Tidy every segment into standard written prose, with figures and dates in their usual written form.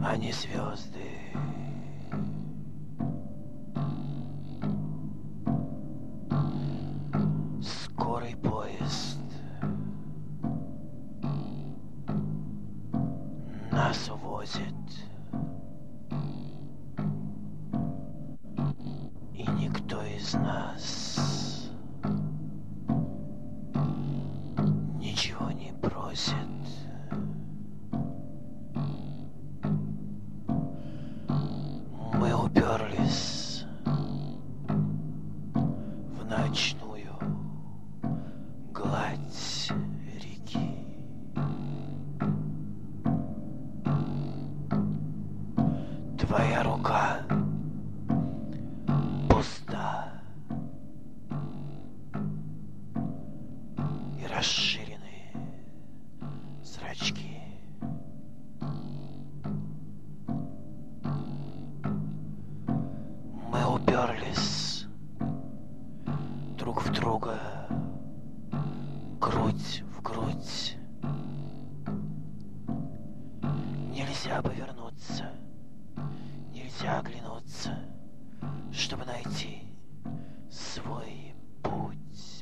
а не звезды. Скорый поезд нас увозит, и никто из нас ничего не просит. Мы уперлись в ночную гладь реки. Твоя рука пуста и расширены зрачки. Мы уперлись друг в друга, грудь в грудь. Нельзя повернуться, нельзя оглянуться, чтобы найти свой путь.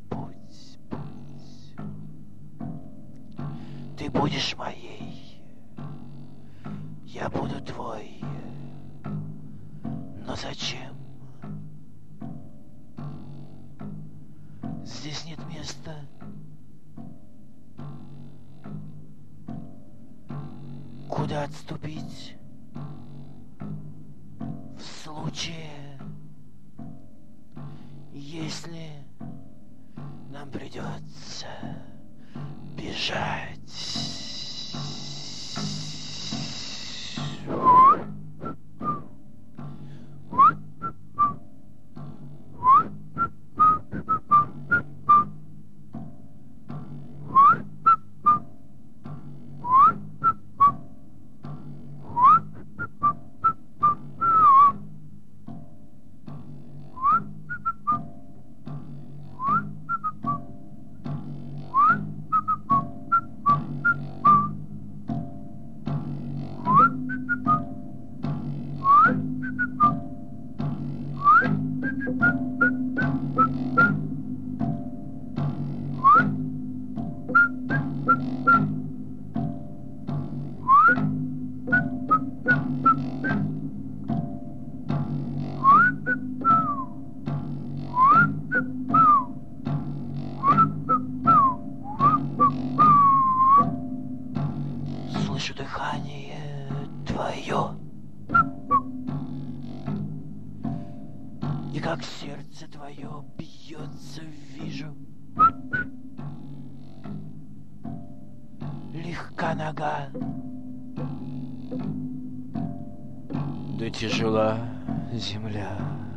Ты будешь моей, я буду твой. Но зачем? Здесь нет места. Куда отступить в случае, если нам придется бежать? Слышу дыхание твое, и как сердце твое бьется, вижу. Легка нога, да тяжела земля.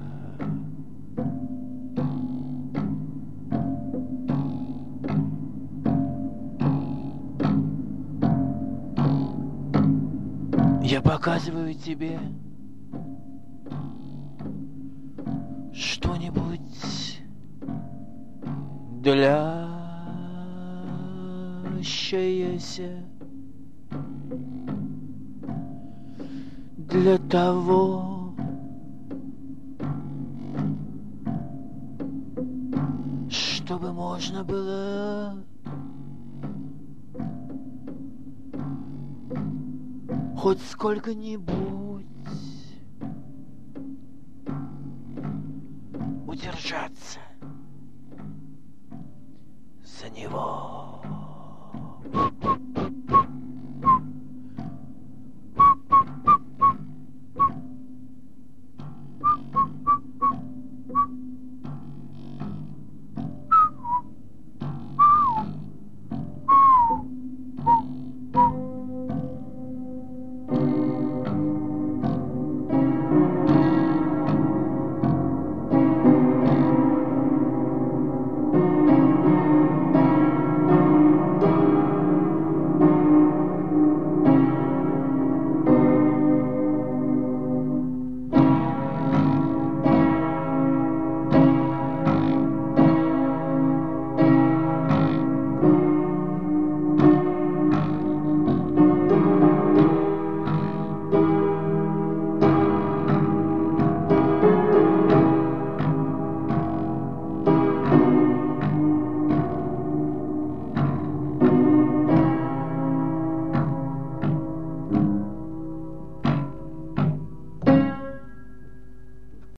Я показываю тебе что-нибудь длящееся для того, чтобы можно было хоть сколько-нибудь удержаться за него.